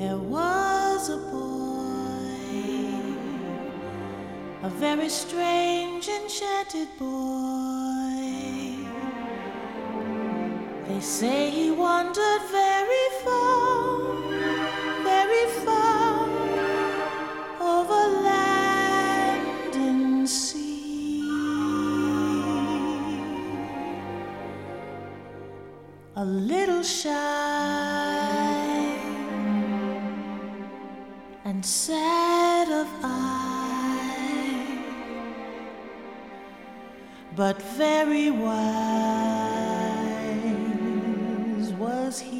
There was a boy, a very strange, enchanted boy. They say he wandered very far over land and sea. A little shy and sad of eye, but very wise was he.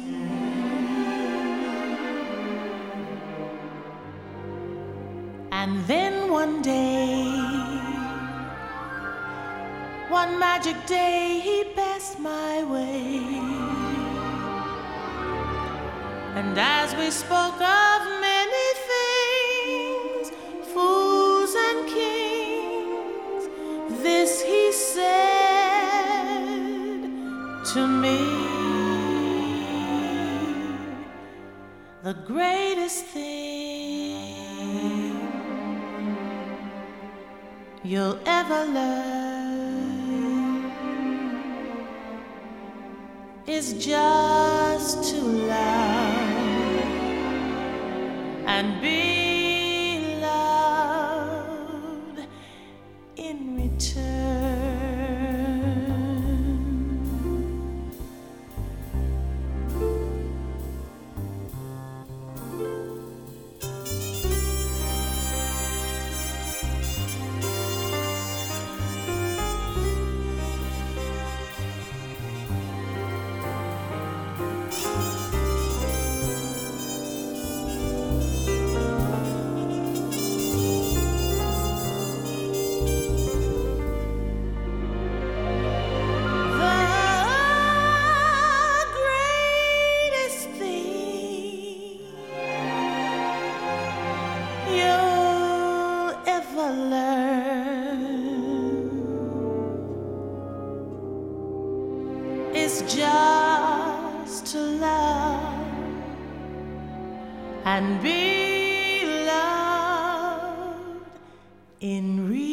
And then one day, one magic day, he passed my way. And as we spoke of many things, fools and kings, this he said to me: the greatest thing you'll ever learn is just to love and be loved in return. Is just to love and be loved in return.